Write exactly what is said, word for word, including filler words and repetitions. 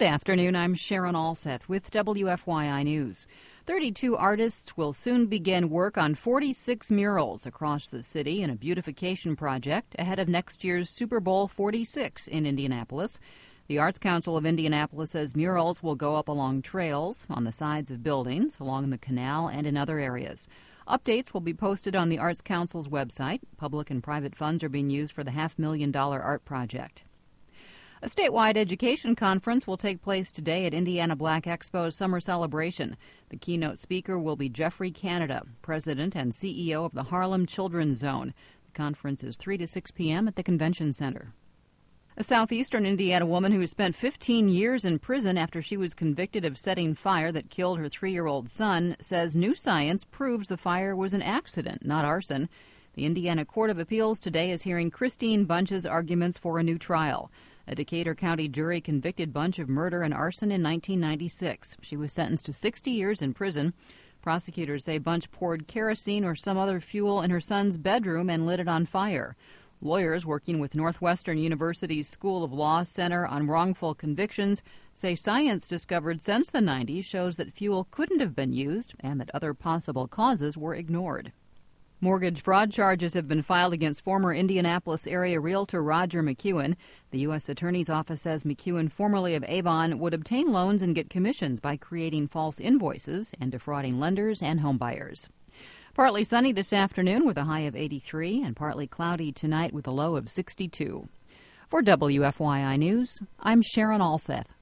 Good afternoon, I'm Sharon Alseth with W F Y I News. thirty-two artists will soon begin work on forty-six murals across the city in a beautification project ahead of next year's Super Bowl forty-six in Indianapolis. The Arts Council of Indianapolis says murals will go up along trails, on the sides of buildings, along the canal, and in other areas. Updates will be posted on the Arts Council's website. Public and private funds are being used for the half-million dollar art project. A statewide education conference will take place today at Indiana Black Expo's summer celebration. The keynote speaker will be Jeffrey Canada, president and C E O of the Harlem Children's Zone. The conference is three to six p.m. at the Convention Center. A southeastern Indiana woman who spent fifteen years in prison after she was convicted of setting fire that killed her three-year-old son says new science proves the fire was an accident, not arson. The Indiana Court of Appeals today is hearing Christine Bunch's arguments for a new trial. A Decatur County jury convicted Bunch of murder and arson in nineteen ninety-six. She was sentenced to sixty years in prison. Prosecutors say Bunch poured kerosene or some other fuel in her son's bedroom and lit it on fire. Lawyers working with Northwestern University's School of Law Center on wrongful convictions say science discovered since the nineties shows that fuel couldn't have been used and that other possible causes were ignored. Mortgage fraud charges have been filed against former Indianapolis area realtor Roger McEwen. The U S Attorney's Office says McEwen, formerly of Avon, would obtain loans and get commissions by creating false invoices and defrauding lenders and homebuyers. Partly sunny this afternoon with a high of eighty-three and partly cloudy tonight with a low of sixty-two. For W F Y I News, I'm Sharon Alseth.